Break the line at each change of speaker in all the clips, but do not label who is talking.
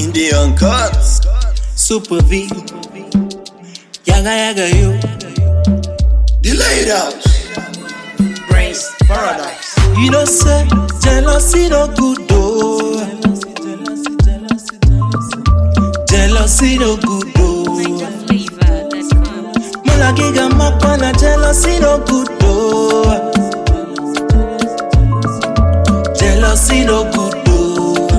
in the uncut.
Super V. Yaga yaga you.
The lighthouse.
Brains Paradise.
You know say jealousy no good though. Jealousy no good though. Mula giga mapana jealousy no good though. Jealousy no good though.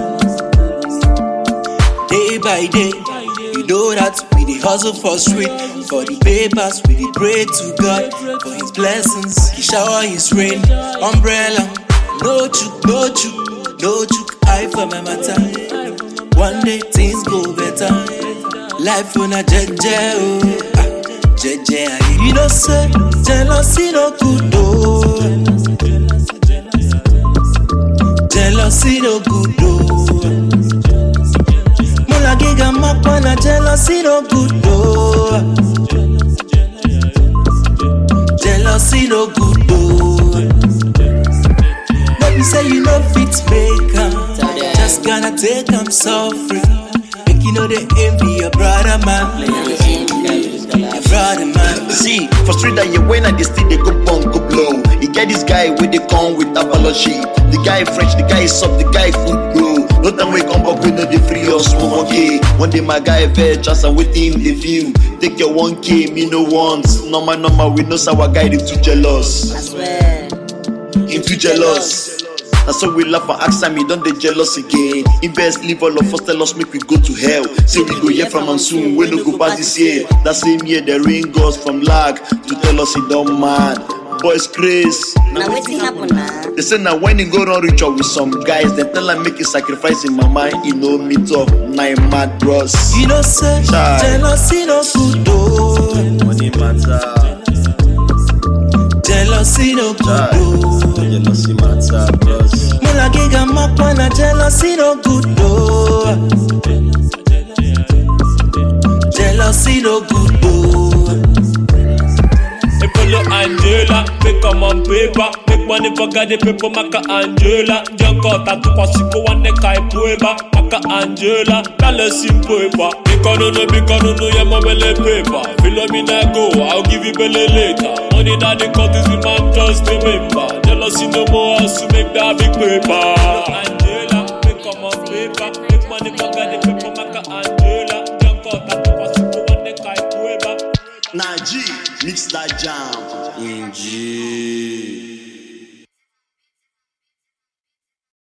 Day by day, you know that we dey hustle for street. For the papers, we dey pray to God for His blessings. He shower His rain, umbrella. No chook, no chook, no chook. I for my matter. One day things go better. Life on a jeje oh, jeje. You know say jealousy no good though. Jealousy no good though. Mula giga mapana jealousy no good though. Jealousy no good though. Let me say you no fit make 'em. Just gonna take 'em suffering. Make you know they envy your brother man. Your brother man.
See, for street that you win and they still they go bunk, go blow. You get this guy with the con with apology. The guy French, the guy is up, the guy food bro. No time we come back, we know the free or smoke okay. One day my guy veg, just and with him the view. Take your 1K, me no once. Normal, we know our guy is too jealous.
I swear.
Him too jealous. And so we laugh and ask me, don't they jealous again? Invest, leave all of us, tell us make we go to hell. Say we go here from and soon, we no go past this year. That same year, the rain goes from lag to tell us he don't mad. Boys craze.
Now what's happen now?
They say now when you go run reach out with some guys, they tell him make a sacrifice in my mind. You know me talk, nine mad bros.
You know say jealousy no good though.
Money matter.
Jealousy no good though.
Jealousy matter, bros.
Mula giga mapana jealousy no good though. Jealousy no good though.
They follow Angela, make come on paper. Make money for God, the paper, maka Angela. Junko tatu kwa siku wane kai pueba. Maka Angela, dale sim paper. Bikono no yama wele paper. Philomena go, I'll give you belly later. Money that the cut is the man just remember. Jealousy no more, so make that big paper.